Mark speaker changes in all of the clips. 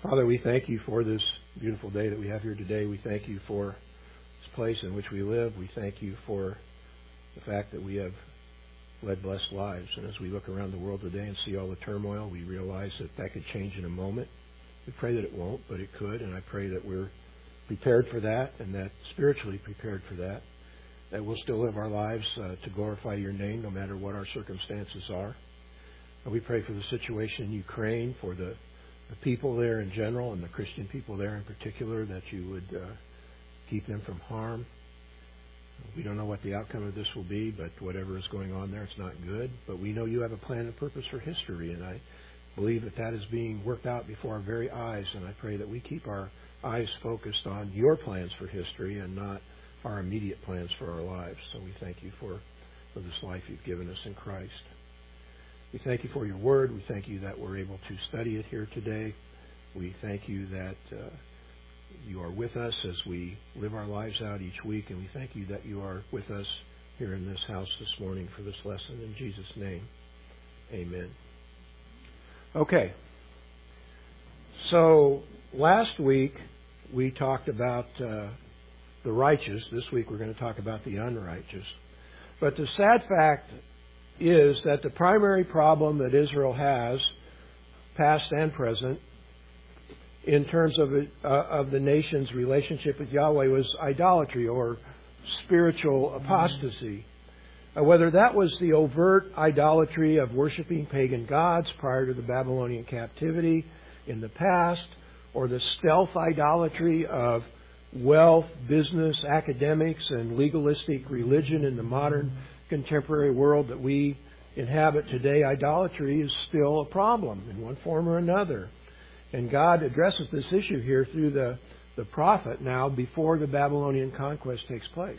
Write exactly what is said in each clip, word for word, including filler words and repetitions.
Speaker 1: Father, we thank you for this beautiful day that we have here today. We thank you for this place in which we live. We thank you for the fact that we have led blessed lives. And as we look around the world today and see all the turmoil, we realize that that could change in a moment. We pray that it won't, but it could. And I pray that we're prepared for that and that spiritually prepared for that, that we'll still live our lives uh, to glorify your name no matter what our circumstances are. And we pray for the situation in Ukraine, for the the people there in general and the Christian people there in particular, that you would uh, keep them from harm. We don't know what the outcome of this will be, but whatever is going on there, it's not good. But we know you have a plan and purpose for history, and I believe that that is being worked out before our very eyes, and I pray that we keep our eyes focused on your plans for history and not our immediate plans for our lives. So we thank you for, for this life you've given us in Christ. We thank you for your word. We thank you that we're able to study it here today. We thank you that uh, you are with us as we live our lives out each week. And we thank you that you are with us here in this house this morning for this lesson. In Jesus' name, amen. Okay. So last week we talked about uh, the righteous. This week we're going to talk about the unrighteous. But the sad fact is that the primary problem that Israel has, past and present, in terms of it, uh, of the nation's relationship with Yahweh was idolatry or spiritual apostasy. Uh, whether that was the overt idolatry of worshiping pagan gods prior to the Babylonian captivity in the past, or the stealth idolatry of wealth, business, academics, and legalistic religion in the modern contemporary world that we inhabit today, idolatry is still a problem in one form or another. And God addresses this issue here through the, the prophet now before the Babylonian conquest takes place.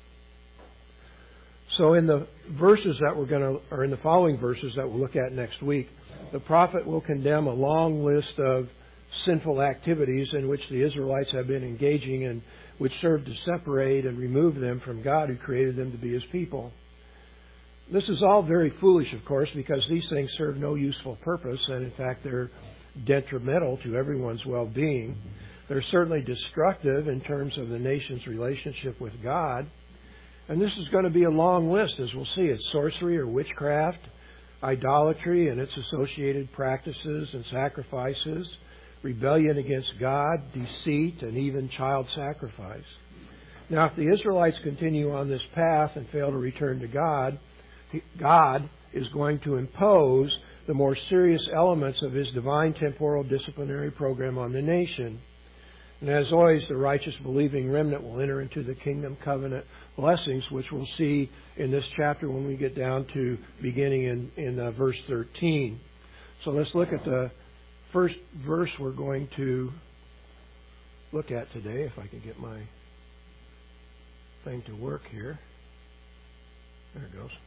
Speaker 1: So in the verses that we're going to, or in the following verses that we'll look at next week, the prophet will condemn a long list of sinful activities in which the Israelites have been engaging in, which serve to separate and remove them from God who created them to be His people. This is all very foolish, of course, because these things serve no useful purpose, and in fact they're detrimental to everyone's well-being. They're certainly destructive in terms of the nation's relationship with God. And this is going to be a long list, as we'll see. It's sorcery or witchcraft, idolatry and its associated practices and sacrifices, rebellion against God, deceit, and even child sacrifice. Now, if the Israelites continue on this path and fail to return to God, God is going to impose the more serious elements of His divine temporal disciplinary program on the nation. And as always, the righteous believing remnant will enter into the kingdom covenant blessings, which we'll see in this chapter when we get down to beginning in, in uh, verse thirteen. So let's look at the first verse we're going to look at today, if I can get my thing to work here. There it goes.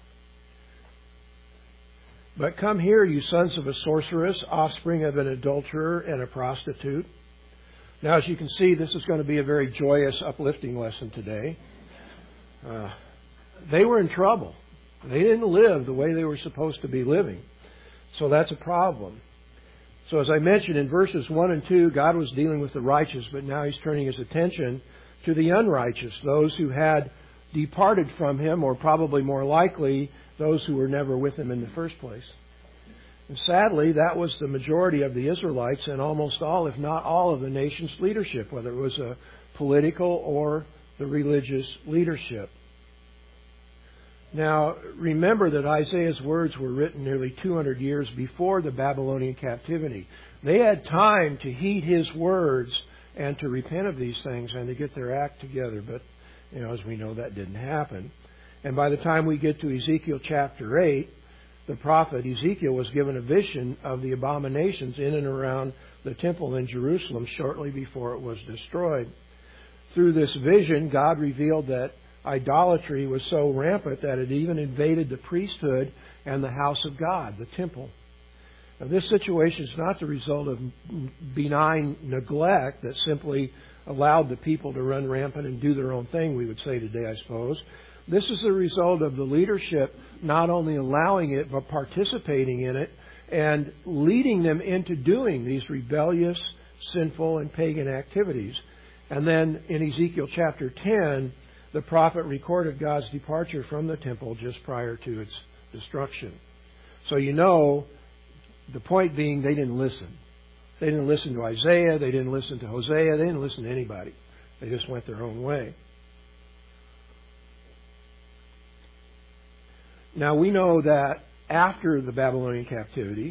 Speaker 1: But come here, you sons of a sorceress, offspring of an adulterer and a prostitute. Now, as you can see, this is going to be a very joyous, uplifting lesson today. Uh, they were in trouble. They didn't live the way they were supposed to be living. So that's a problem. So as I mentioned in verses one and two, God was dealing with the righteous, but now He's turning His attention to the unrighteous, those who had departed from Him, or probably more likely, those who were never with Him in the first place. And sadly, that was the majority of the Israelites and almost all, if not all, of the nation's leadership, whether it was a political or the religious leadership. Now, remember that Isaiah's words were written nearly two hundred years before the Babylonian captivity. They had time to heed his words and to repent of these things and to get their act together. But, you know, as we know, that didn't happen. And by the time we get to Ezekiel chapter eight, the prophet Ezekiel was given a vision of the abominations in and around the temple in Jerusalem shortly before it was destroyed. Through this vision, God revealed that idolatry was so rampant that it even invaded the priesthood and the house of God, the temple. Now, this situation is not the result of benign neglect that simply allowed the people to run rampant and do their own thing, we would say today, I suppose. This is the result of the leadership not only allowing it, but participating in it and leading them into doing these rebellious, sinful and pagan activities. And then in Ezekiel chapter ten, the prophet recorded God's departure from the temple just prior to its destruction. So you know, the point being, they didn't listen. They didn't listen to Isaiah. They didn't listen to Hosea. They didn't listen to anybody. They just went their own way. Now we know that after the Babylonian captivity,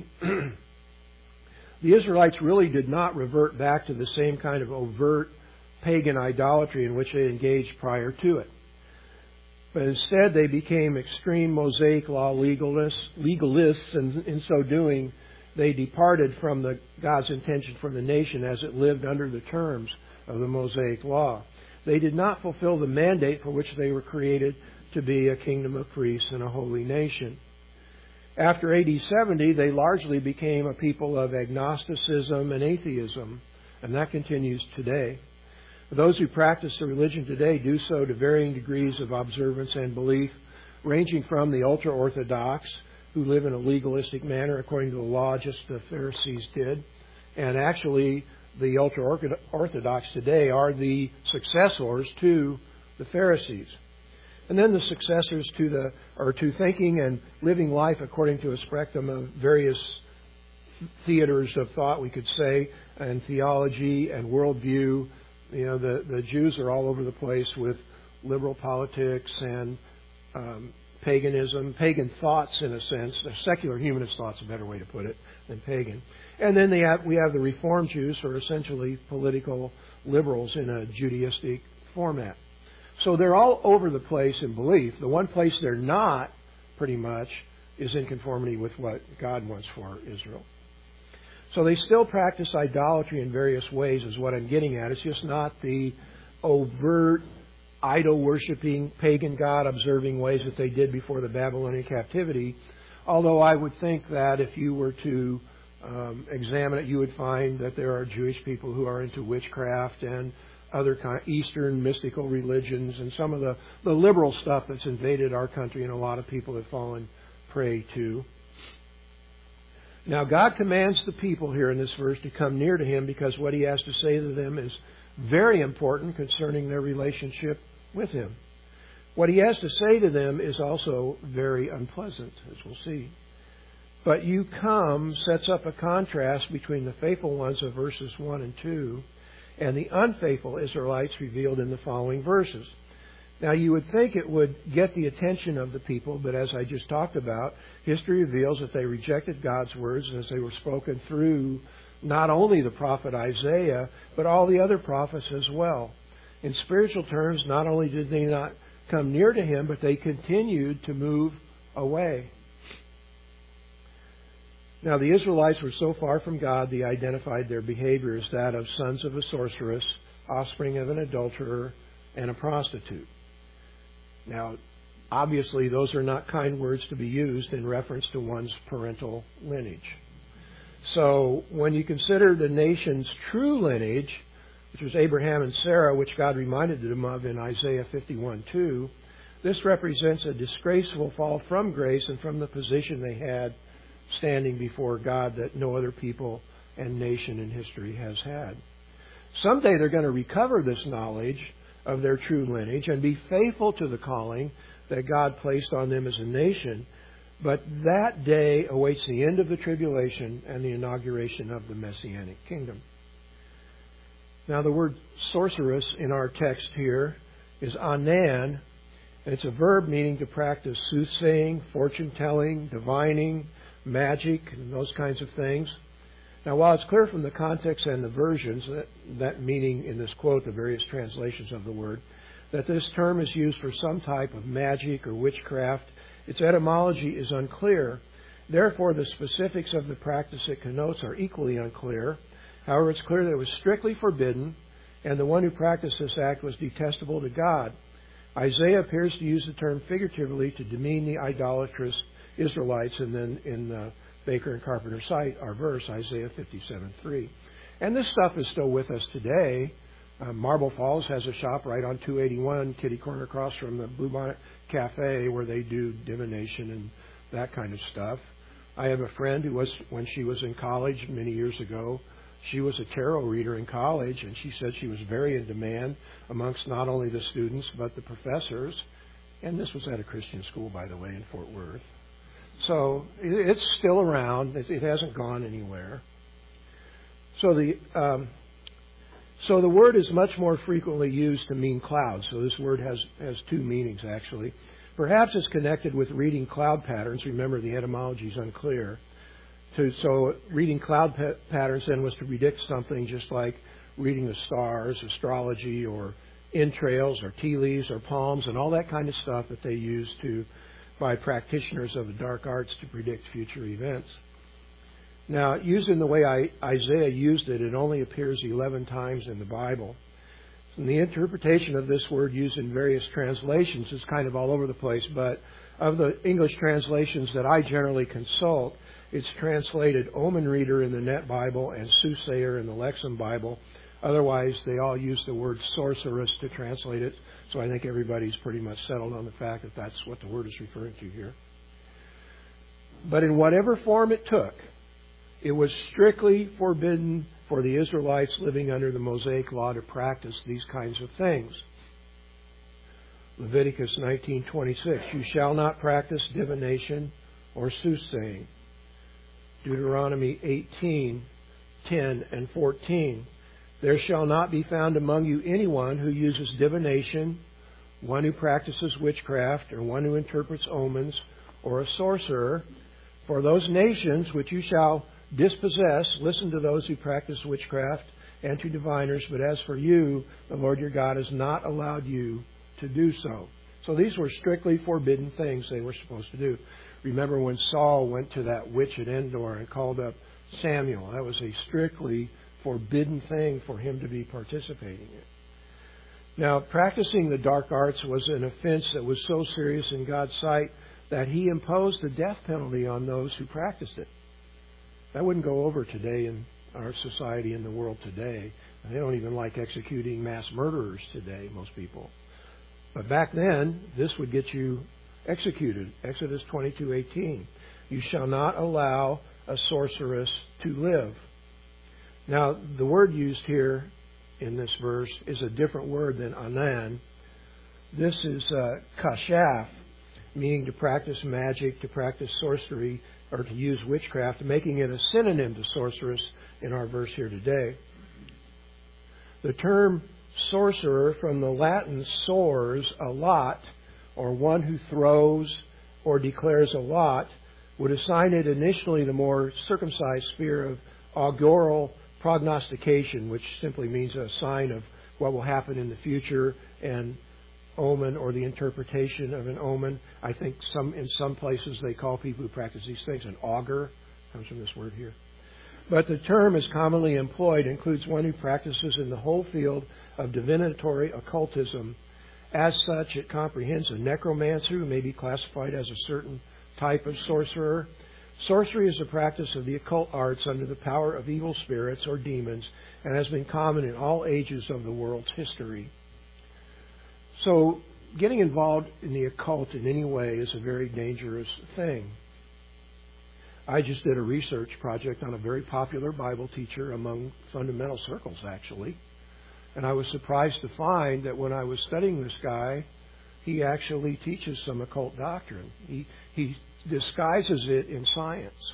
Speaker 1: the Israelites really did not revert back to the same kind of overt pagan idolatry in which they engaged prior to it. But instead they became extreme Mosaic law legalists, legalists, and in so doing they departed from the, God's intention for the nation as it lived under the terms of the Mosaic law. They did not fulfill the mandate for which they were created, to be a kingdom of priests and a holy nation. After A D seventy, they largely became a people of agnosticism and atheism, and that continues today. Those who practice the religion today do so to varying degrees of observance and belief, ranging from the ultra-Orthodox, who live in a legalistic manner according to the law, just the Pharisees did. And actually, the ultra-Orthodox today are the successors to the Pharisees. And then the successors to the, or to thinking and living life according to a spectrum of various theaters of thought, we could say, and theology and worldview. You know, the, the Jews are all over the place with liberal politics and um, paganism, pagan thoughts in a sense. Secular humanist thought's a better way to put it than pagan. And then they have, we have the Reform Jews, who are essentially political liberals in a Judaistic format. So they're all over the place in belief. The one place they're not, pretty much, is in conformity with what God wants for Israel. So they still practice idolatry in various ways, is what I'm getting at. It's just not the overt, idol-worshipping, pagan god-observing ways that they did before the Babylonian captivity. Although I would think that if you were to um, examine it, you would find that there are Jewish people who are into witchcraft and other kind of Eastern mystical religions and some of the, the liberal stuff that's invaded our country and a lot of people have fallen prey to. Now, God commands the people here in this verse to come near to Him because what He has to say to them is very important concerning their relationship with Him. What He has to say to them is also very unpleasant, as we'll see. But you come sets up a contrast between the faithful ones of verses one and two and the unfaithful Israelites revealed in the following verses. Now, you would think it would get the attention of the people, but as I just talked about, history reveals that they rejected God's words as they were spoken through not only the prophet Isaiah, but all the other prophets as well. In spiritual terms, not only did they not come near to Him, but they continued to move away. Now, the Israelites were so far from God, they identified their behavior as that of sons of a sorceress, offspring of an adulterer, and a prostitute. Now, obviously, those are not kind words to be used in reference to one's parental lineage. So, when you consider the nation's true lineage, which was Abraham and Sarah, which God reminded them of in Isaiah fifty-one two, this represents a disgraceful fall from grace and from the position they had standing before God that no other people and nation in history has had. Someday they're going to recover this knowledge of their true lineage and be faithful to the calling that God placed on them as a nation, but that day awaits the end of the tribulation and the inauguration of the Messianic kingdom. Now, the word sorceress in our text here is anan, and it's a verb meaning to practice soothsaying, fortune-telling, divining, magic, and those kinds of things. Now, while it's clear from the context and the versions, that, that meaning in this quote, the various translations of the word, that this term is used for some type of magic or witchcraft, its etymology is unclear. Therefore, the specifics of the practice it connotes are equally unclear. However, it's clear that it was strictly forbidden, and the one who practiced this act was detestable to God. Isaiah appears to use the term figuratively to demean the idolatrous Israelites, and then in the Baker and Carpenter cite our verse, Isaiah fifty-seven three. And this stuff is still with us today. Uh, Marble Falls has a shop right on two eighty-one, kitty corner across from the Bluebonnet Cafe, where they do divination and that kind of stuff. I have a friend who was, when she was in college many years ago, She was a tarot reader in college, and she said she was very in demand amongst not only the students but the professors. And this was at a Christian school, by the way, in Fort Worth. So it's still around. It hasn't gone anywhere. So the um, so the word is much more frequently used to mean clouds. So this word has, has two meanings, actually. Perhaps it's connected with reading cloud patterns. Remember, the etymology is unclear. To, so reading cloud pa- patterns then was to predict something, just like reading the stars, astrology, or entrails, or tea leaves, or palms, and all that kind of stuff that they use to by practitioners of the dark arts to predict future events. Now, used in the way I, Isaiah used it, it only appears eleven times in the Bible. And the interpretation of this word used in various translations is kind of all over the place, but of the English translations that I generally consult, it's translated omen reader in the Net Bible and soothsayer in the Lexham Bible. Otherwise, they all use the word sorceress to translate it. So I think everybody's pretty much settled on the fact that that's what the word is referring to here. But in whatever form it took, it was strictly forbidden for the Israelites living under the Mosaic law to practice these kinds of things. Leviticus nineteen twenty-six, you shall not practice divination or soothsaying. Deuteronomy eighteen ten and fourteen. There shall not be found among you anyone who uses divination, one who practices witchcraft, or one who interprets omens, or a sorcerer. For those nations which you shall dispossess, listen to those who practice witchcraft and to diviners. But as for you, the Lord your God has not allowed you to do so. So these were strictly forbidden things they were supposed to do. Remember when Saul went to that witch at Endor and called up Samuel? That was a strictly forbidden thing for him to be participating in. Now, practicing the dark arts was an offense that was so serious in God's sight that He imposed the death penalty on those who practiced it. That wouldn't go over today in our society, in the world today. They don't even like executing mass murderers today, most people. But back then, this would get you executed. Exodus twenty-two eighteen. You shall not allow a sorceress to live. Now, the word used here in this verse is a different word than anan. This is uh, kashaf, meaning to practice magic, to practice sorcery, or to use witchcraft, making it a synonym to sorceress in our verse here today. The term sorcerer, from the Latin sors, a lot, or one who throws or declares a lot, would assign it initially the more circumcised sphere of augural prognostication, which simply means a sign of what will happen in the future, and omen, or the interpretation of an omen. I think some in some places they call people who practice these things an augur. Comes from this word here. But the term is commonly employed includes one who practices in the whole field of divinatory occultism. As such, it comprehends a necromancer who may be classified as a certain type of sorcerer. Sorcery is the practice of the occult arts under the power of evil spirits or demons, and has been common in all ages of the world's history. So, getting involved in the occult in any way is a very dangerous thing. I just did a research project on a very popular Bible teacher among fundamental circles, actually. And I was surprised to find that when I was studying this guy, he actually teaches some occult doctrine. He, he disguises it in science.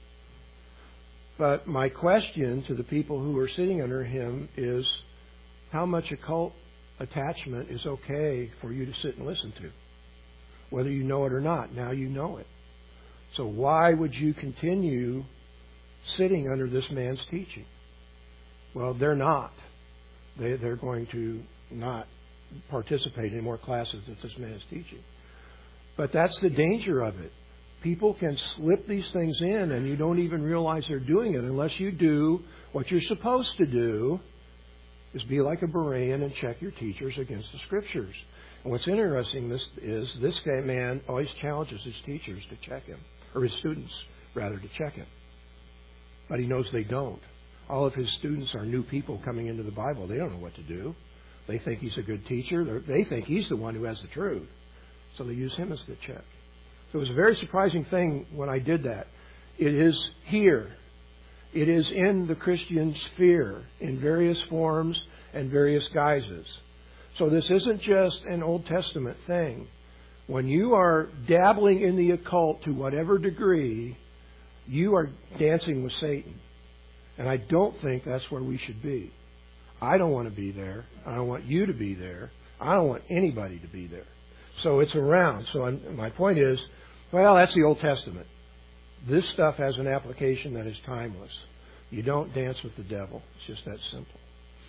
Speaker 1: But my question to the people who are sitting under him is, how much occult attachment is okay for you to sit and listen to? Whether you know it or not, now you know it. So why would you continue sitting under this man's teaching? Well, they're not. They, they're going to not participate in more classes that this man is teaching. But that's the danger of it. People can slip these things in and you don't even realize they're doing it unless you do what you're supposed to do, is be like a Berean and check your teachers against the Scriptures. And what's interesting this is this guy, man always challenges his teachers to check him, or his students, rather, to check him. But he knows they don't. All of his students are new people coming into the Bible. They don't know what to do. They think he's a good teacher. They think he's the one who has the truth. So they use him as the check. So it was a very surprising thing when I did that. It is here. It is in the Christian sphere in various forms and various guises. So this isn't just an Old Testament thing. When you are dabbling in the occult to whatever degree, you are dancing with Satan. And I don't think that's where we should be. I don't want to be there. I don't want you to be there. I don't want anybody to be there. So it's around. So I'm, my point is, well, that's the Old Testament. This stuff has an application that is timeless. You don't dance with the devil. It's just that simple.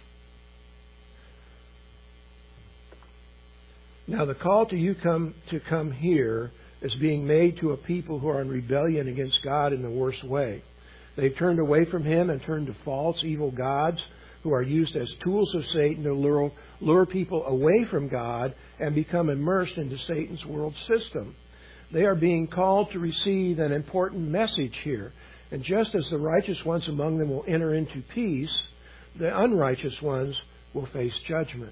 Speaker 1: Now, the call to you come to come here is being made to a people who are in rebellion against God in the worst way. They've turned away from Him and turned to false, evil gods who are used as tools of Satan to lure, lure people away from God and become immersed into Satan's world system. They are being called to receive an important message here. And just as the righteous ones among them will enter into peace, the unrighteous ones will face judgment.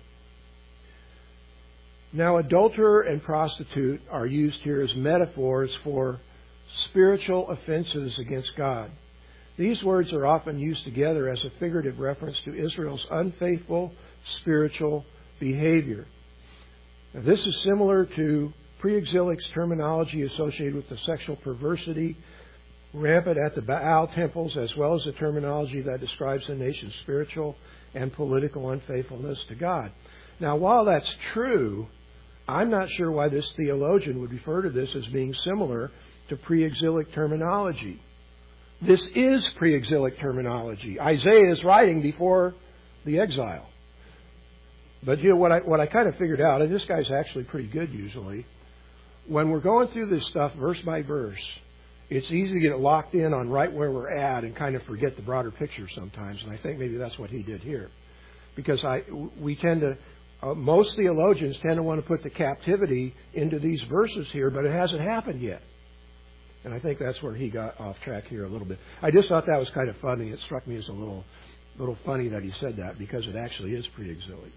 Speaker 1: Now, adulterer and prostitute are used here as metaphors for spiritual offenses against God. These words are often used together as a figurative reference to Israel's unfaithful spiritual behavior. Now, this is similar to pre-exilic terminology associated with the sexual perversity rampant at the Baal temples, as well as the terminology that describes the nation's spiritual and political unfaithfulness to God. Now, while that's true, I'm not sure why this theologian would refer to this as being similar to pre-exilic terminology. This is pre-exilic terminology. Isaiah is writing before the exile. But you know what I what I kind of figured out, and this guy's actually pretty good usually, when we're going through this stuff verse by verse, it's easy to get locked in on right where we're at and kind of forget the broader picture sometimes. And I think maybe that's what he did here. Because I we tend to, uh, most theologians tend to want to put the captivity into these verses here, but it hasn't happened yet. And I think that's where he got off track here a little bit. I just thought that was kind of funny. It struck me as a little little funny that he said that, because it actually is pre-exilic.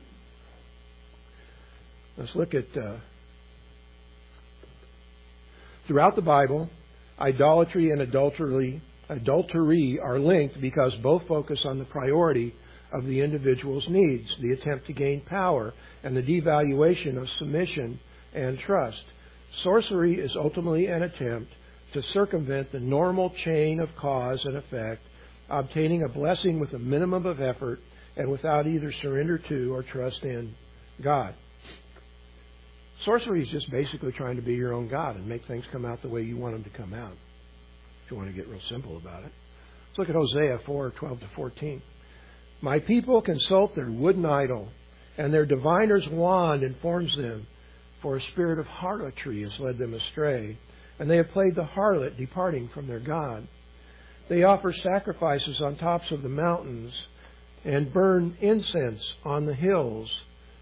Speaker 1: Let's look at, uh, throughout the Bible, idolatry and adultery, adultery are linked because both focus on the priority of the individual's needs, the attempt to gain power, and the devaluation of submission and trust. Sorcery is ultimately an attempt to circumvent the normal chain of cause and effect, obtaining a blessing with a minimum of effort and without either surrender to or trust in God. Sorcery is just basically trying to be your own God and make things come out the way you want them to come out, if you want to get real simple about it. Let's look at Hosea four, twelve to fourteen. My people consult their wooden idol, and their diviner's wand informs them, for a spirit of harlotry has led them astray, and they have played the harlot, departing from their God. They offer sacrifices on tops of the mountains and burn incense on the hills,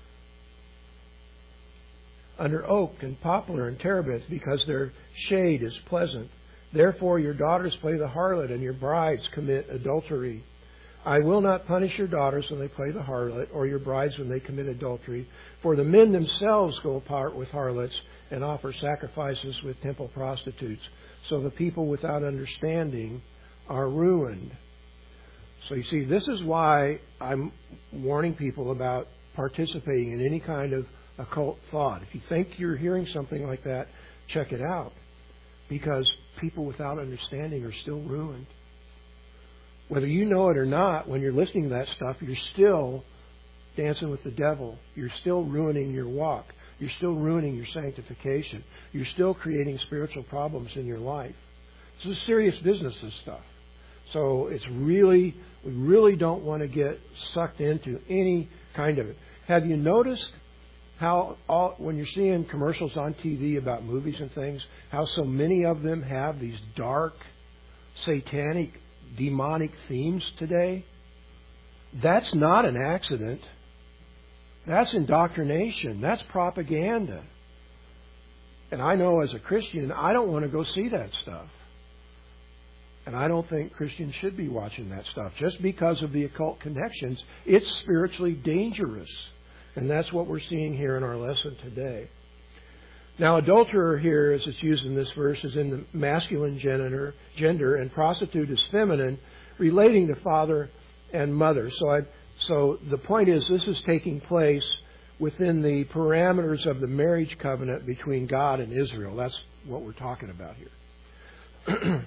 Speaker 1: under oak and poplar and terebinth, because their shade is pleasant. Therefore your daughters play the harlot, and your brides commit adultery. I will not punish your daughters when they play the harlot, or your brides when they commit adultery. For the men themselves go apart with harlots and offer sacrifices with temple prostitutes. So the people without understanding are ruined. So you see, this is why I'm warning people about participating in any kind of occult thought. If you think you're hearing something like that, check it out. Because people without understanding are still ruined. Whether you know it or not, when you're listening to that stuff, you're still dancing with the devil. You're still ruining your walk. You're still ruining your sanctification. You're still creating spiritual problems in your life. This is serious business, this stuff. So it's really, we really don't want to get sucked into any kind of it. Have you noticed how all, when you're seeing commercials on T V about movies and things, how so many of them have these dark, satanic, demonic themes today? That's not an accident. That's indoctrination. That's propaganda. And I know as a Christian, I don't want to go see that stuff. And I don't think Christians should be watching that stuff. Just because of the occult connections, it's spiritually dangerous. And that's what we're seeing here in our lesson today. Now, adulterer here, as it's used in this verse, is in the masculine gender, gender, and prostitute is feminine, relating to father and mother. So, I, so the point is, this is taking place within the parameters of the marriage covenant between God and Israel. That's what we're talking about here.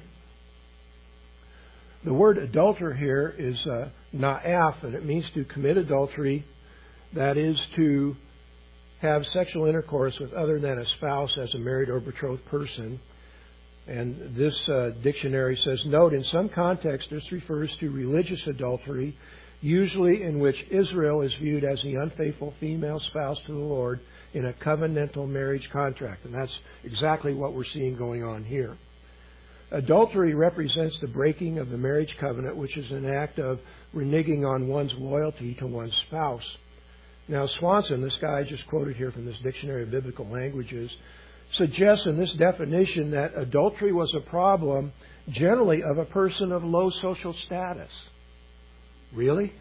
Speaker 1: The word adulterer here is uh, na'af, and it means to commit adultery. That is to have sexual intercourse with other than a spouse as a married or betrothed person. And this uh, dictionary says, note, in some contexts this refers to religious adultery, usually in which Israel is viewed as the unfaithful female spouse to the Lord in a covenantal marriage contract. And that's exactly what we're seeing going on here. Adultery represents the breaking of the marriage covenant, which is an act of reneging on one's loyalty to one's spouse. Now, Swanson, this guy I just quoted here from this Dictionary of Biblical Languages, suggests in this definition that adultery was a problem generally of a person of low social status. Really?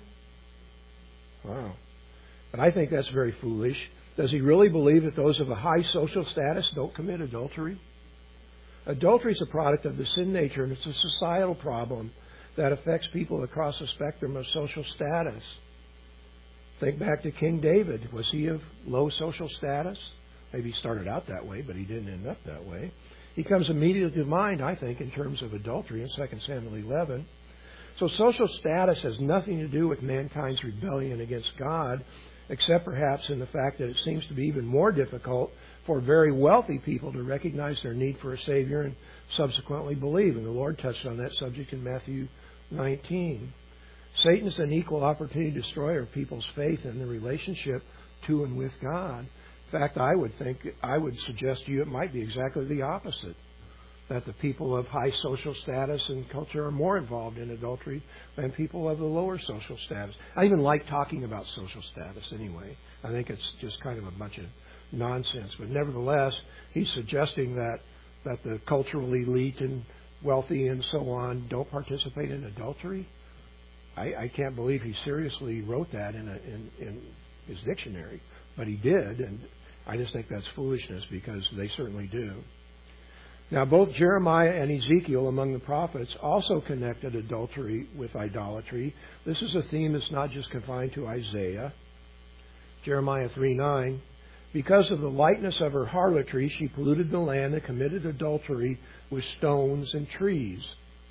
Speaker 1: Wow. But I think that's very foolish. Does he really believe that those of a high social status don't commit adultery? Adultery is a product of the sin nature, and it's a societal problem that affects people across the spectrum of social status. Think back to King David. Was he of low social status? Maybe he started out that way, but he didn't end up that way. He comes immediately to mind, I think, in terms of adultery in Second Samuel eleven. So social status has nothing to do with mankind's rebellion against God, except perhaps in the fact that it seems to be even more difficult for very wealthy people to recognize their need for a Savior and subsequently believe. And the Lord touched on that subject in Matthew nineteen. Satan is an equal opportunity destroyer of people's faith in the relationship to and with God. In fact, I would think, I would suggest to you it might be exactly the opposite. That the people of high social status and culture are more involved in adultery than people of the lower social status. I even like talking about social status anyway. I think it's just kind of a bunch of nonsense. But nevertheless, he's suggesting that, that the cultural elite and wealthy and so on don't participate in adultery. I, I can't believe he seriously wrote that in, a, in, in his dictionary. But he did, and I just think that's foolishness because they certainly do. Now, both Jeremiah and Ezekiel among the prophets also connected adultery with idolatry. This is a theme that's not just confined to Isaiah. Jeremiah three nine, because of the lightness of her harlotry, she polluted the land and committed adultery with stones and trees.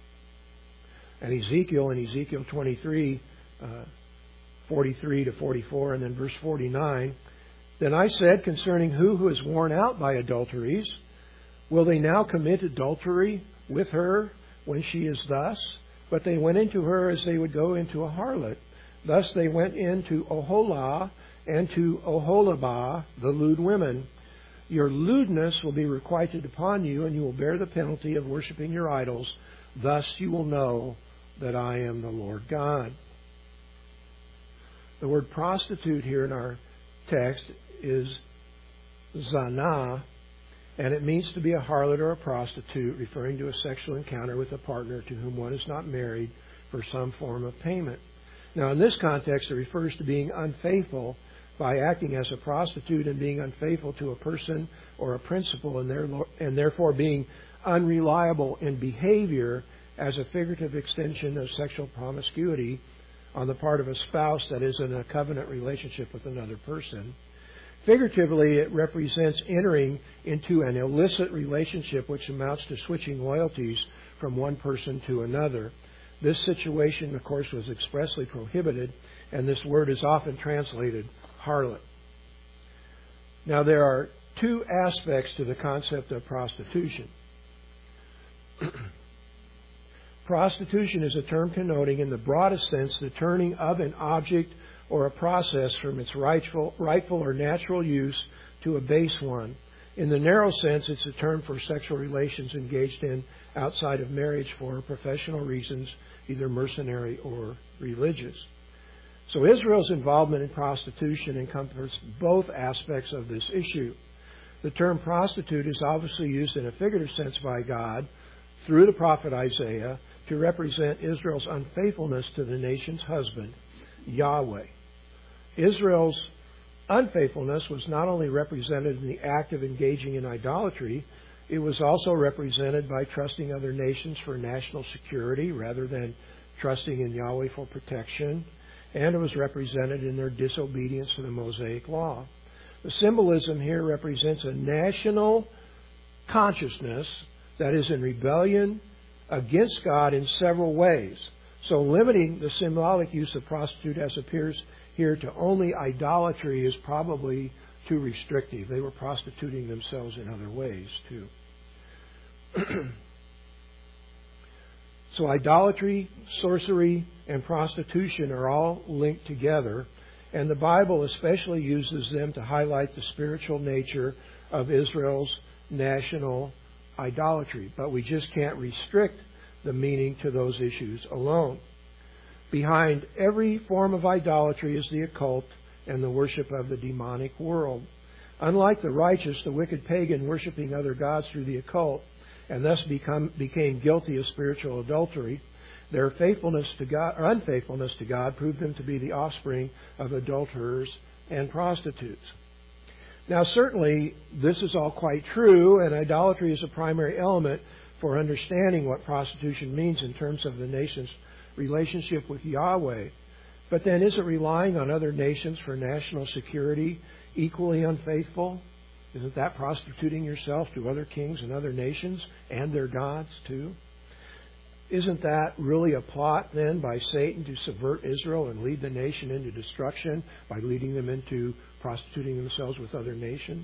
Speaker 1: And Ezekiel in Ezekiel twenty-three, uh, forty-three to forty-four, and then verse forty-nine, then I said concerning who who is worn out by adulteries, will they now commit adultery with her when she is thus? But they went into her as they would go into a harlot. Thus they went into Oholah and to Oholibah, the lewd women. Your lewdness will be requited upon you, and you will bear the penalty of worshiping your idols. Thus you will know that I am the Lord God. The word prostitute here in our text is zanah, and it means to be a harlot or a prostitute, referring to a sexual encounter with a partner to whom one is not married for some form of payment. Now, in this context, it refers to being unfaithful by acting as a prostitute and being unfaithful to a person or a principle, and, there, and therefore being unreliable in behavior as a figurative extension of sexual promiscuity on the part of a spouse that is in a covenant relationship with another person. Figuratively, it represents entering into an illicit relationship which amounts to switching loyalties from one person to another. This situation, of course, was expressly prohibited, and this word is often translated harlot. Now, there are two aspects to the concept of prostitution. Prostitution is a term connoting, in the broadest sense, the turning of an object or a process from its rightful, rightful or natural use to a base one. In the narrow sense, it's a term for sexual relations engaged in outside of marriage for professional reasons, either mercenary or religious. So Israel's involvement in prostitution encompasses both aspects of this issue. The term prostitute is obviously used in a figurative sense by God through the prophet Isaiah to represent Israel's unfaithfulness to the nation's husband, Yahweh. Israel's unfaithfulness was not only represented in the act of engaging in idolatry, it was also represented by trusting other nations for national security rather than trusting in Yahweh for protection, and it was represented in their disobedience to the Mosaic law. The symbolism here represents a national consciousness that is in rebellion against God in several ways. So limiting the symbolic use of prostitute as appears here to only idolatry is probably too restrictive. They were prostituting themselves in other ways too. So idolatry, sorcery, and prostitution are all linked together, and the Bible especially uses them to highlight the spiritual nature of Israel's national idolatry. But we just can't restrict the meaning to those issues alone. Behind every form of idolatry is the occult and the worship of the demonic world. Unlike the righteous, the wicked pagan worshiping other gods through the occult and thus become, became guilty of spiritual adultery, their faithfulness to God or unfaithfulness to God proved them to be the offspring of adulterers and prostitutes. Now, certainly, this is all quite true, and idolatry is a primary element for understanding what prostitution means in terms of the nation's relationship with Yahweh. But then, is it relying on other nations for national security equally unfaithful? Isn't that prostituting yourself to other kings and other nations and their gods too? Isn't that really a plot then by Satan to subvert Israel and lead the nation into destruction by leading them into prostituting themselves with other nations?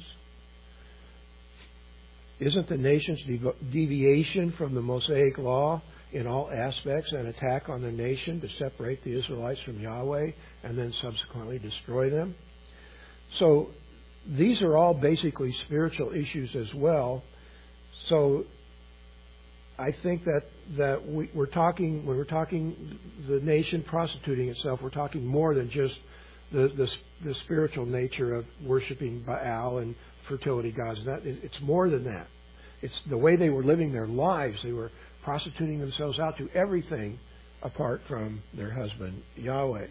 Speaker 1: Isn't the nation's deviation from the Mosaic law in all aspects an attack on the nation to separate the Israelites from Yahweh and then subsequently destroy them? So these are all basically spiritual issues as well. So I think that, that we, we're talking, when we're talking the nation prostituting itself, we're talking more than just the, the, the spiritual nature of worshiping Baal and fertility gods. That, it's more than that. It's the way they were living their lives. They were prostituting themselves out to everything apart from their husband, Yahweh.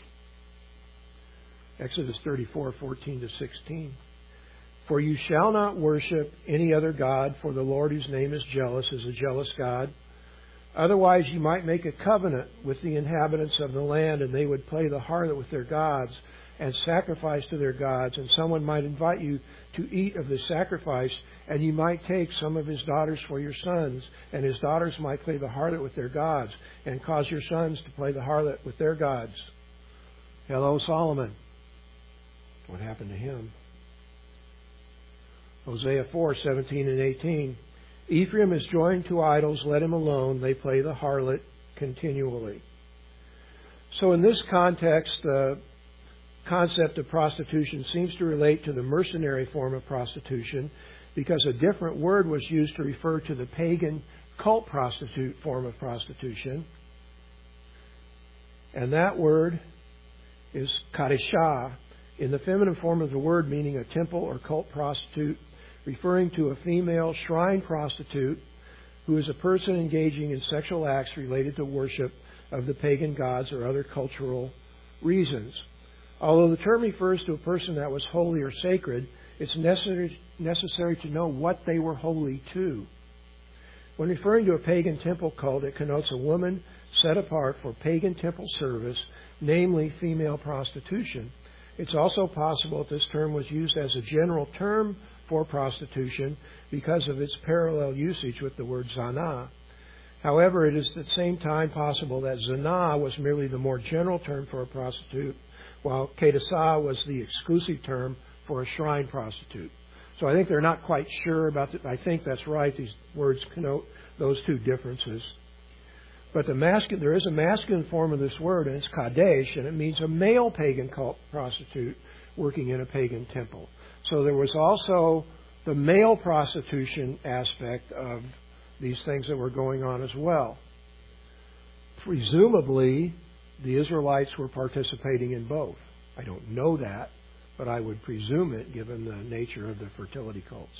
Speaker 1: Exodus thirty-four, fourteen to sixteen. For you shall not worship any other god, for the Lord whose name is jealous is a jealous God. Otherwise you might make a covenant with the inhabitants of the land, and they would play the harlot with their gods and sacrifice to their gods. And someone might invite you to eat of the sacrifice, and you might take some of his daughters for your sons, and his daughters might play the harlot with their gods, and cause your sons to play the harlot with their gods. Hello, Solomon. What happened to him? Hosea four, seventeen and eighteen. Ephraim is joined to idols, let him alone. They play the harlot continually. So in this context, the concept of prostitution seems to relate to the mercenary form of prostitution, because a different word was used to refer to the pagan cult prostitute form of prostitution. And that word is kadeshah, in the feminine form of the word, meaning a temple or cult prostitute, referring to a female shrine prostitute who is a person engaging in sexual acts related to worship of the pagan gods or other cultural reasons. Although the term refers to a person that was holy or sacred, it's necessary, necessary to know what they were holy to. When referring to a pagan temple cult, it connotes a woman set apart for pagan temple service, namely female prostitution. It's also possible that this term was used as a general term for prostitution because of its parallel usage with the word zanah. However, it is at the same time possible that zanah was merely the more general term for a prostitute, while kedeshah was the exclusive term for a shrine prostitute. So I think they're not quite sure about it. I think that's right. These words connote those two differences. But the masculine, there is a masculine form of this word, and it's kadesh, and it means a male pagan cult prostitute working in a pagan temple. So there was also the male prostitution aspect of these things that were going on as well. Presumably, the Israelites were participating in both. I don't know that, but I would presume it given the nature of the fertility cults.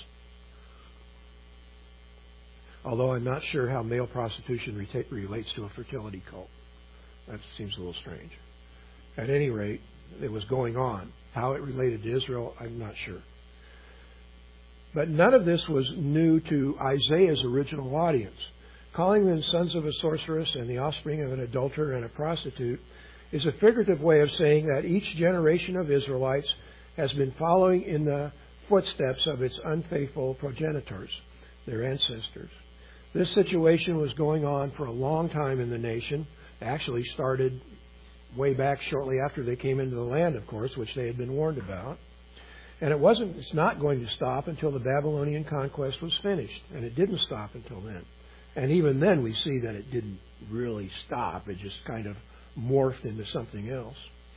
Speaker 1: Although I'm not sure how male prostitution reta- relates to a fertility cult. That seems a little strange. At any rate, it was going on. How it related to Israel, I'm not sure. But none of this was new to Isaiah's original audience. Calling them sons of a sorceress and the offspring of an adulterer and a prostitute is a figurative way of saying that each generation of Israelites has been following in the footsteps of its unfaithful progenitors, their ancestors. This situation was going on for a long time in the nation. It actually started way back shortly after they came into the land, of course, which they had been warned about. And it wasn't, it's not going to stop until the Babylonian conquest was finished. And it didn't stop until then. And even then we see that it didn't really stop. It just kind of morphed into something else.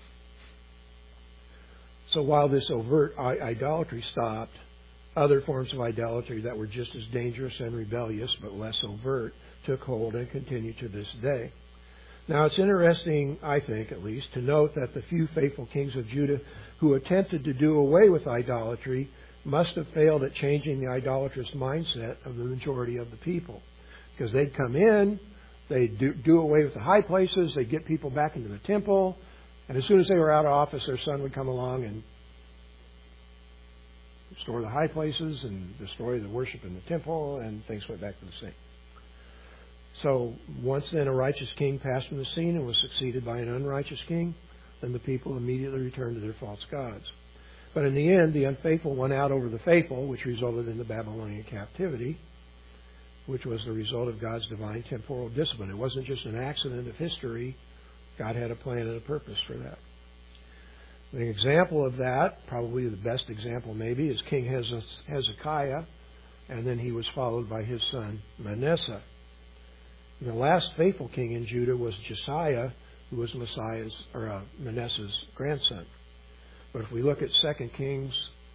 Speaker 1: So while this overt idolatry stopped, other forms of idolatry that were just as dangerous and rebellious but less overt took hold and continue to this day. Now it's interesting, I think at least, to note that the few faithful kings of Judah who attempted to do away with idolatry must have failed at changing the idolatrous mindset of the majority of the people. Because they'd come in, they'd do, do away with the high places, they'd get people back into the temple, and as soon as they were out of office, their son would come along and restore the high places and destroy the worship in the temple, and things went back to the same. So once then a righteous king passed from the scene and was succeeded by an unrighteous king, then the people immediately returned to their false gods. But in the end, the unfaithful won out over the faithful, which resulted in the Babylonian captivity, which was the result of God's divine temporal discipline. It wasn't just an accident of history. God had a plan and a purpose for that. An example of that, probably the best example maybe, is King Hezekiah, and then he was followed by his son Manasseh. And the last faithful king in Judah was Josiah, who was Messiah's or uh, Manasseh's grandson. But if we look at Second Kings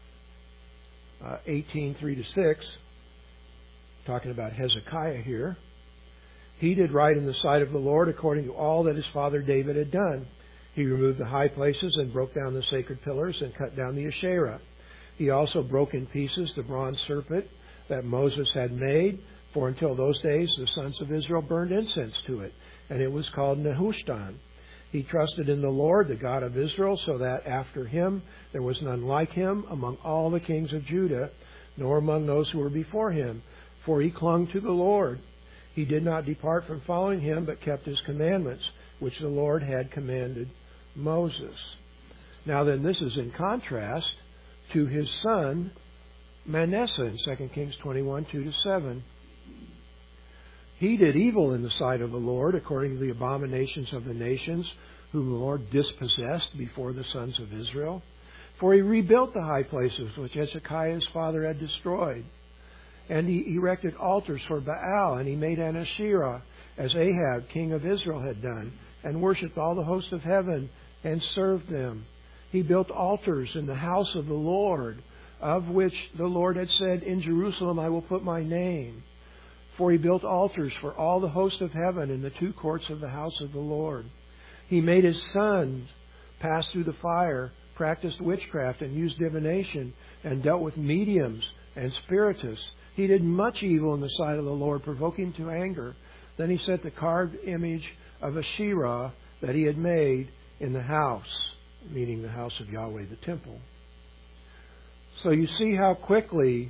Speaker 1: uh, eighteen, three to six, talking about Hezekiah here, he did right in the sight of the Lord according to all that his father David had done. He removed the high places and broke down the sacred pillars and cut down the Asherah. He also broke in pieces the bronze serpent that Moses had made, for until those days the sons of Israel burned incense to it, and it was called Nehushtan. He trusted in the Lord, the God of Israel, so that after him there was none like him among all the kings of Judah, nor among those who were before him, for he clung to the Lord. He did not depart from following him, but kept his commandments, which the Lord had commanded Moses. Now then, this is in contrast to his son Manasseh in Second Kings twenty-one, two to seven. He did evil in the sight of the Lord, according to the abominations of the nations, whom the Lord dispossessed before the sons of Israel. For he rebuilt the high places which Hezekiah his father had destroyed. And he erected altars for Baal, and he made an Asherah, as Ahab, king of Israel, had done, and worshipped all the hosts of heaven, and served them. He built altars in the house of the Lord, of which the Lord had said, In Jerusalem I will put my name. For he built altars for all the hosts of heaven in the two courts of the house of the Lord. He made his sons pass through the fire, practiced witchcraft, and used divination, and dealt with mediums and spiritists. He did much evil in the sight of the Lord, provoking him to anger. Then he set the carved image of Asherah that he had made in the house, meaning the house of Yahweh, the temple. So you see how quickly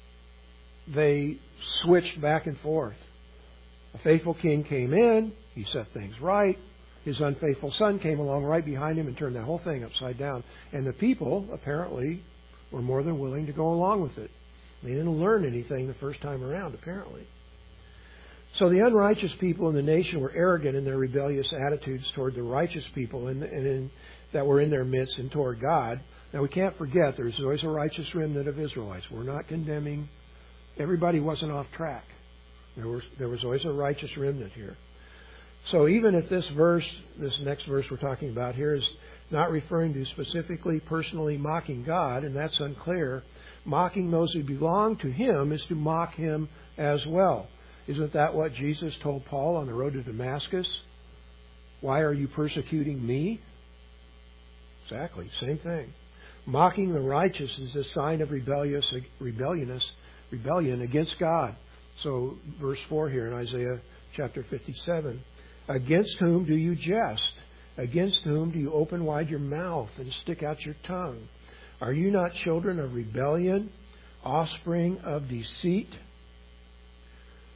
Speaker 1: they switched back and forth. A faithful king came in, he set things right. His unfaithful son came along right behind him and turned that whole thing upside down. And the people, apparently, were more than willing to go along with it. They didn't learn anything the first time around, apparently. So the unrighteous people in the nation were arrogant in their rebellious attitudes toward the righteous people in, in, in, that were in their midst and toward God. Now, we can't forget there's always a righteous remnant of Israelites. We're not condemning. Everybody wasn't off track. There was, there was always a righteous remnant here. So even if this verse, this next verse we're talking about here, is not referring to specifically personally mocking God, and that's unclear, mocking those who belong to Him is to mock Him as well. Isn't that what Jesus told Paul on the road to Damascus? Why are you persecuting me? Exactly, same thing. Mocking the righteous is a sign of rebellious, rebelliousness, rebellion against God. So, verse four here in Isaiah chapter fifty-seven. Against whom do you jest? Against whom do you open wide your mouth and stick out your tongue? Are you not children of rebellion, offspring of deceit?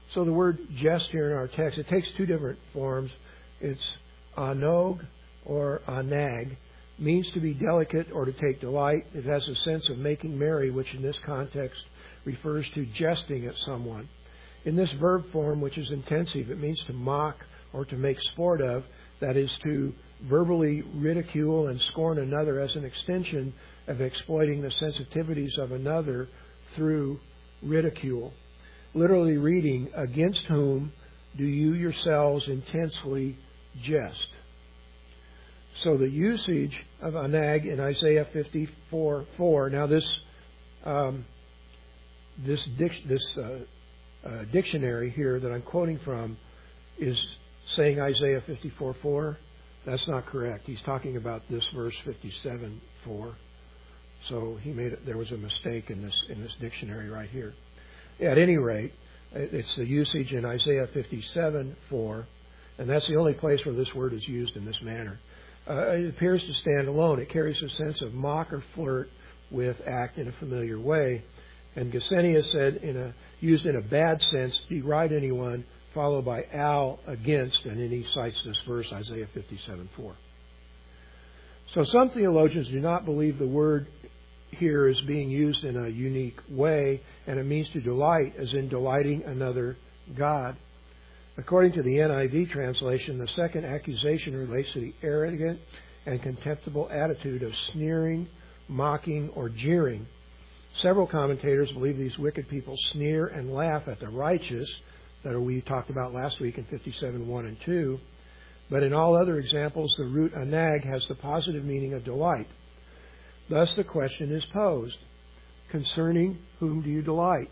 Speaker 1: So the word jest here in our text, it takes two different forms. It's anog or anag, means to be delicate or to take delight. It has a sense of making merry, which in this context refers to jesting at someone. In this verb form, which is intensive, it means to mock or to make sport of, that is to verbally ridicule and scorn another as an extension of exploiting the sensitivities of another through ridicule. Literally reading, against whom do you yourselves intensely jest? So the usage of anag in Isaiah fifty-four four. Now this um, this dic- this uh, uh, dictionary here that I'm quoting from is saying Isaiah fifty-four four. That's not correct. He's talking about this verse fifty-seven four. So he made it, there was a mistake in this in this dictionary right here. At any rate, it's the usage in Isaiah fifty-seven four, and that's the only place where this word is used in this manner. Uh, it appears to stand alone. It carries a sense of mock or flirt with act in a familiar way. And Gesenius said, in a, used in a bad sense, deride anyone, followed by al, against, and then he cites this verse, Isaiah fifty-seven four. So some theologians do not believe the word here is being used in a unique way, and it means to delight, as in delighting another God. According to the N I V translation, the second accusation relates to the arrogant and contemptible attitude of sneering, mocking, or jeering. Several commentators believe these wicked people sneer and laugh at the righteous, that we talked about last week in fifty-seven one and two. But in all other examples, the root anag has the positive meaning of delight. Thus the question is posed, concerning whom do you delight?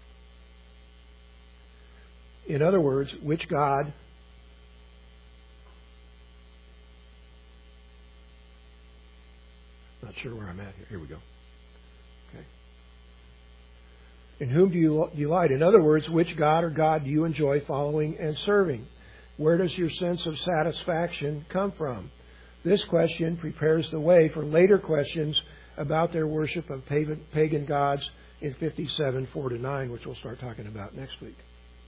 Speaker 1: In other words, which God not sure where I'm at here. Here we go. Okay. In whom do you delight? In other words, which God or God do you enjoy following and serving? Where does your sense of satisfaction come from? This question prepares the way for later questions about their worship of pagan gods in fifty-seven four to nine, which we'll start talking about next week.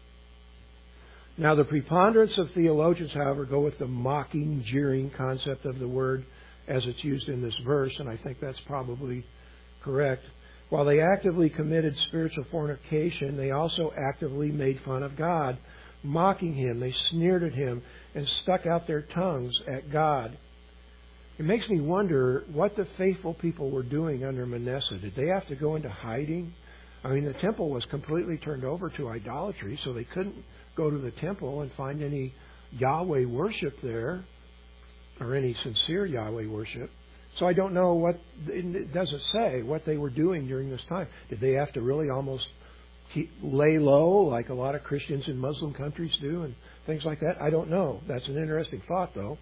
Speaker 1: Now, the preponderance of theologians, however, go with the mocking, jeering concept of the word as it's used in this verse, and I think that's probably correct. While they actively committed spiritual fornication, they also actively made fun of God, mocking Him. They sneered at Him and stuck out their tongues at God. It makes me wonder what the faithful people were doing under Manasseh. Did they have to go into hiding? I mean, the temple was completely turned over to idolatry, so they couldn't go to the temple and find any Yahweh worship there, or any sincere Yahweh worship. So I don't know what, it doesn't say what they were doing during this time. Did they have to really almost keep, lay low like a lot of Christians in Muslim countries do and things like that? I don't know. That's an interesting thought, though.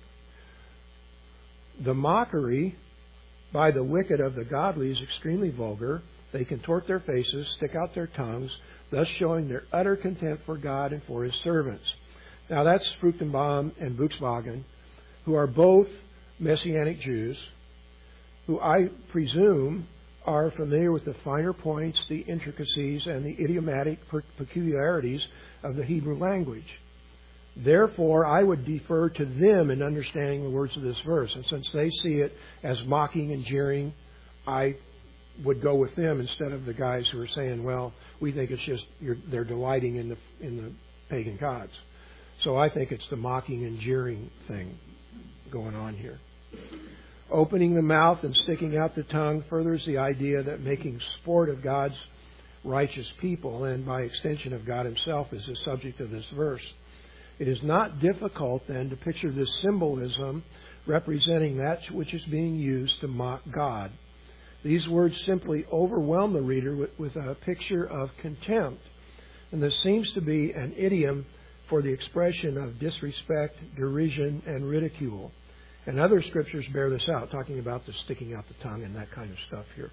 Speaker 1: The mockery by the wicked of the godly is extremely vulgar. They contort their faces, stick out their tongues, thus showing their utter contempt for God and for His servants. Now that's Fruchtenbaum and Buxbaum, who are both Messianic Jews, who I presume are familiar with the finer points, the intricacies, and the idiomatic peculiarities of the Hebrew language. Therefore, I would defer to them in understanding the words of this verse. And since they see it as mocking and jeering, I would go with them instead of the guys who are saying, well, we think it's just you're, they're delighting in the in the pagan gods. So I think it's the mocking and jeering thing going on here. Opening the mouth and sticking out the tongue furthers the idea that making sport of God's righteous people, and by extension of God Himself, is the subject of this verse. It is not difficult, then, to picture this symbolism representing that which is being used to mock God. These words simply overwhelm the reader with, with a picture of contempt. And this seems to be an idiom for the expression of disrespect, derision, and ridicule. And other scriptures bear this out, talking about the sticking out the tongue and that kind of stuff here.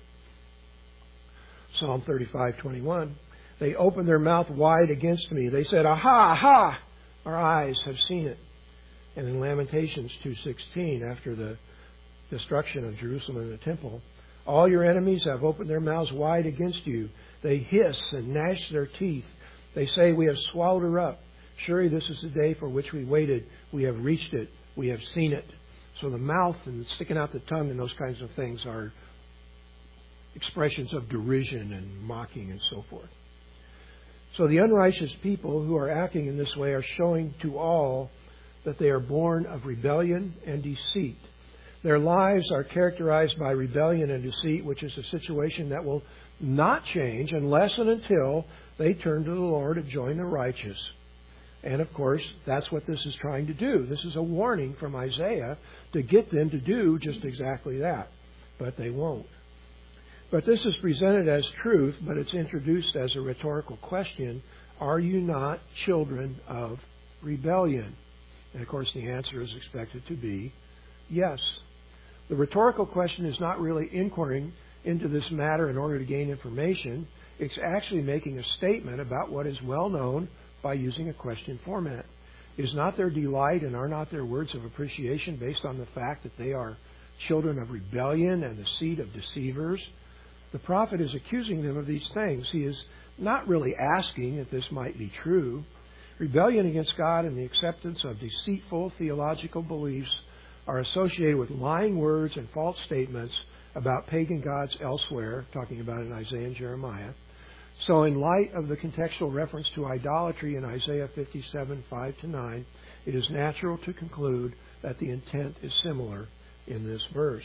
Speaker 1: Psalm thirty-five twenty-one. They opened their mouth wide against me. They said, aha, aha, our eyes have seen it. And in Lamentations two sixteen, after the destruction of Jerusalem and the temple, all your enemies have opened their mouths wide against you. They hiss and gnash their teeth. They say, we have swallowed her up. Surely this is the day for which we waited. We have reached it. We have seen it. So the mouth and sticking out the tongue and those kinds of things are expressions of derision and mocking and so forth. So the unrighteous people who are acting in this way are showing to all that they are born of rebellion and deceit. Their lives are characterized by rebellion and deceit, which is a situation that will not change unless and until they turn to the Lord and join the righteous. And of course, that's what this is trying to do. This is a warning from Isaiah to get them to do just exactly that. But they won't. But this is presented as truth, but it's introduced as a rhetorical question. Are you not children of rebellion? And of course, the answer is expected to be yes. The rhetorical question is not really inquiring into this matter in order to gain information. It's actually making a statement about what is well known by using a question format. Is not their delight and are not their words of appreciation based on the fact that they are children of rebellion and the seed of deceivers? The prophet is accusing them of these things. He is not really asking if this might be true. Rebellion against God and the acceptance of deceitful theological beliefs are associated with lying words and false statements about pagan gods elsewhere, talking about in Isaiah and Jeremiah. So in light of the contextual reference to idolatry in Isaiah fifty-seven, five to nine, it is natural to conclude that the intent is similar in this verse.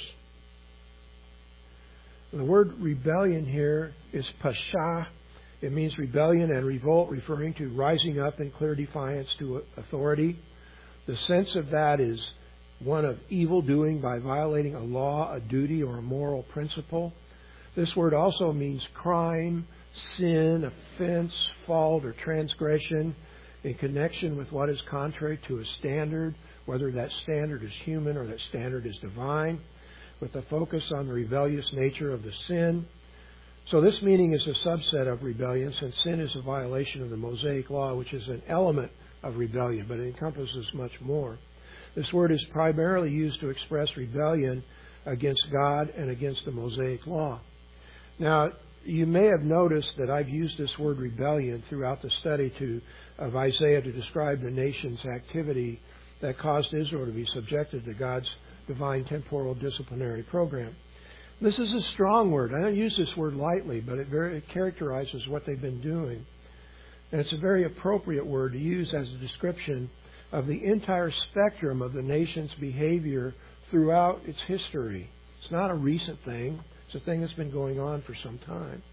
Speaker 1: The word rebellion here is pasha. It means rebellion and revolt, referring to rising up in clear defiance to authority. The sense of that is one of evil doing by violating a law, a duty, or a moral principle. This word also means crime, sin, offense, fault, or transgression in connection with what is contrary to a standard, whether that standard is human or that standard is divine, with a focus on the rebellious nature of the sin. So this meaning is a subset of rebellion, since sin is a violation of the Mosaic Law, which is an element of rebellion, but it encompasses much more. This word is primarily used to express rebellion against God and against the Mosaic Law. Now, you may have noticed that I've used this word rebellion throughout the study to, of Isaiah to describe the nation's activity that caused Israel to be subjected to God's divine temporal disciplinary program. This is a strong word. I don't use this word lightly, but it, very, it characterizes what they've been doing. And it's a very appropriate word to use as a description of the entire spectrum of the nation's behavior throughout its history. It's not a recent thing. It's a thing that's been going on for some time.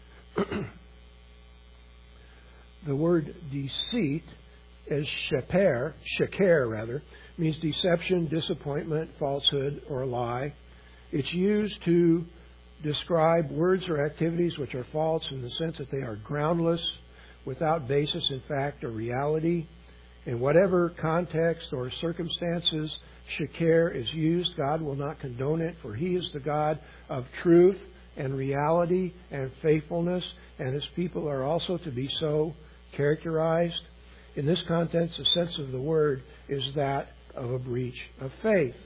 Speaker 1: The word deceit is sheper, sheker rather, means deception, disappointment, falsehood, or lie. It's used to describe words or activities which are false in the sense that they are groundless, without basis in fact or reality. In whatever context or circumstances sheker is used, God will not condone it, for He is the God of truth and reality and faithfulness, and His people are also to be so characterized. In this context, the sense of the word is that of a breach of faith.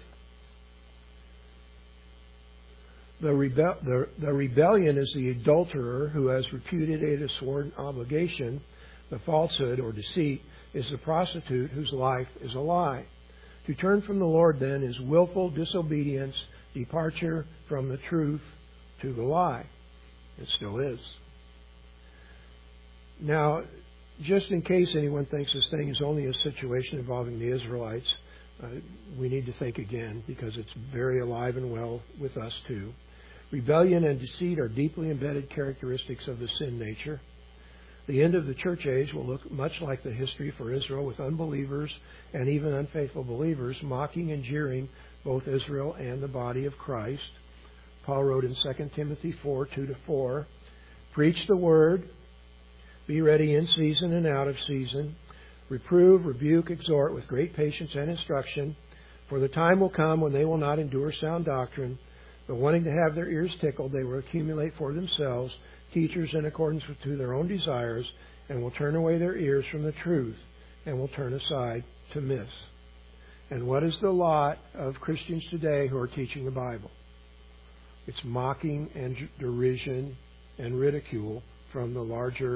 Speaker 1: The, rebe- the, the rebellion is the adulterer who has repudiated a sworn obligation. The falsehood or deceit is the prostitute whose life is a lie. To turn from the Lord, then, is willful disobedience, departure from the truth to the lie. It still is. Now, just in case anyone thinks this thing is only a situation involving the Israelites, uh, we need to think again, because it's very alive and well with us too. Rebellion and deceit are deeply embedded characteristics of the sin nature. The end of the church age will look much like the history for Israel, with unbelievers and even unfaithful believers mocking and jeering both Israel and the body of Christ. Paul wrote in Second Timothy four, two to four, "Preach the word, be ready in season and out of season. Reprove, rebuke, exhort with great patience and instruction. For the time will come when they will not endure sound doctrine, but wanting to have their ears tickled, they will accumulate for themselves teachers in accordance with to their own desires, and will turn away their ears from the truth, and will turn aside to myths." And what is the lot of Christians today who are teaching the Bible? It's mocking and derision and ridicule from the larger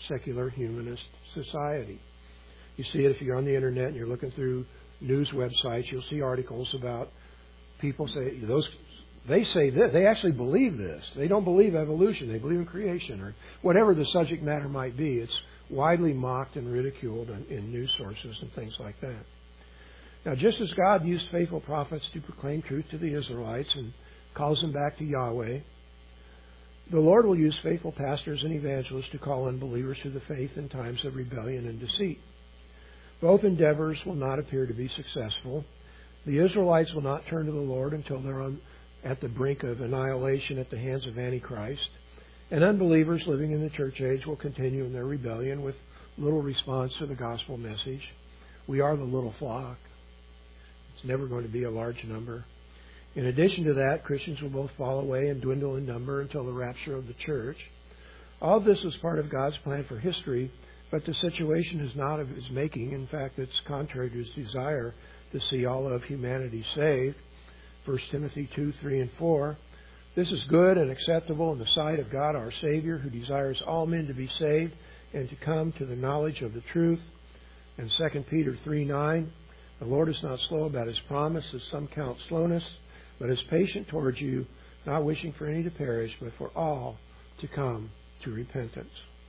Speaker 1: secular humanist society. You see it if you're on the internet and you're looking through news websites. You'll see articles about people say those. They say this. They actually believe this. They don't believe evolution. They believe in creation or whatever the subject matter might be. It's widely mocked and ridiculed in, in news sources and things like that. Now, just as God used faithful prophets to proclaim truth to the Israelites and calls them back to Yahweh, the Lord will use faithful pastors and evangelists to call unbelievers to the faith in times of rebellion and deceit. Both endeavors will not appear to be successful. The Israelites will not turn to the Lord until they're on, at the brink of annihilation at the hands of Antichrist. And unbelievers living in the church age will continue in their rebellion with little response to the gospel message. We are the little flock. It's never going to be a large number. In addition to that, Christians will both fall away and dwindle in number until the rapture of the church. All of this was part of God's plan for history, but the situation is not of His making. In fact, it's contrary to His desire to see all of humanity saved. First Timothy two, three, and four. This is good and acceptable in the sight of God our Savior, who desires all men to be saved and to come to the knowledge of the truth. And Second Peter three, nine. The Lord is not slow about His promise, as some count slowness, but is patient towards you, not wishing for any to perish, but for all to come to repentance.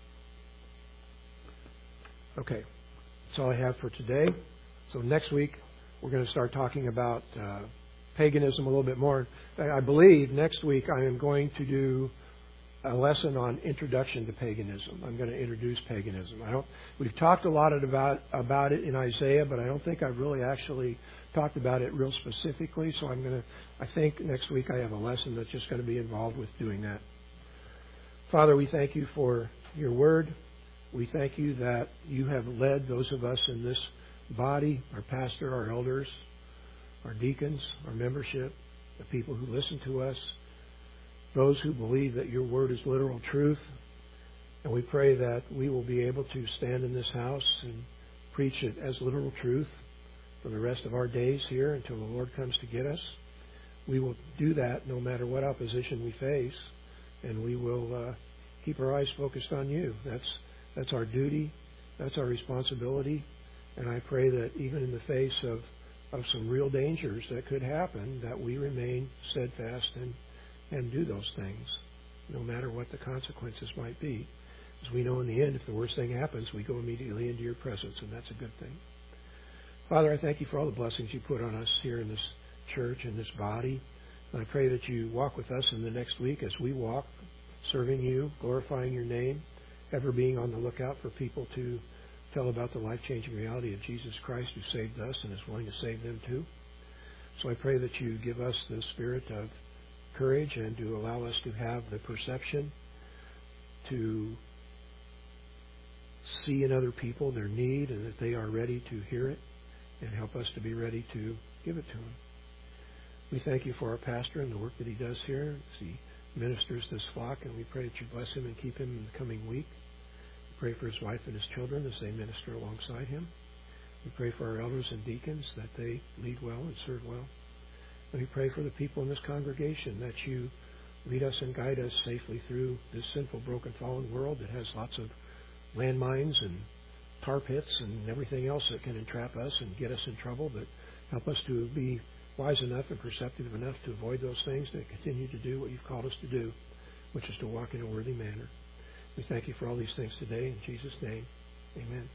Speaker 1: Okay, that's all I have for today. So next week, we're going to start talking about uh, paganism a little bit more. I believe next week I am going to do a lesson on introduction to paganism. I'm going to introduce paganism. I don't. We've talked a lot about about it in Isaiah, but I don't think I've really actually talked about it real specifically. So I'm going to. I think next week I have a lesson that's just going to be involved with doing that. Father, we thank you for your word. We thank you that you have led those of us in this body, our pastor, our elders, our deacons, our membership, the people who listen to us, those who believe that your word is literal truth. And we pray that we will be able to stand in this house and preach it as literal truth for the rest of our days here until the Lord comes to get us. We will do that no matter what opposition we face, and we will uh, keep our eyes focused on you. That's that's our duty. That's our responsibility. And I pray that even in the face of, of some real dangers that could happen, that we remain steadfast and, and do those things, no matter what the consequences might be. As we know in the end, if the worst thing happens, we go immediately into your presence, and that's a good thing. Father, I thank you for all the blessings you put on us here in this church, in this body. And I pray that you walk with us in the next week as we walk, serving you, glorifying your name, ever being on the lookout for people to tell about the life-changing reality of Jesus Christ who saved us and is willing to save them too. So I pray that you give us the spirit of courage and to allow us to have the perception to see in other people their need and that they are ready to hear it, and help us to be ready to give it to them. We thank you for our pastor and the work that he does here as he ministers this flock, and we pray that you bless him and keep him in the coming week. We pray for his wife and his children as they minister alongside him. We pray for our elders and deacons that they lead well and serve well. And we pray for the people in this congregation that you lead us and guide us safely through this sinful, broken, fallen world that has lots of landmines and tar pits and everything else that can entrap us and get us in trouble, but help us to be wise enough and perceptive enough to avoid those things and continue to do what you've called us to do, which is to walk in a worthy manner. We thank you for all these things today. In Jesus' name, amen.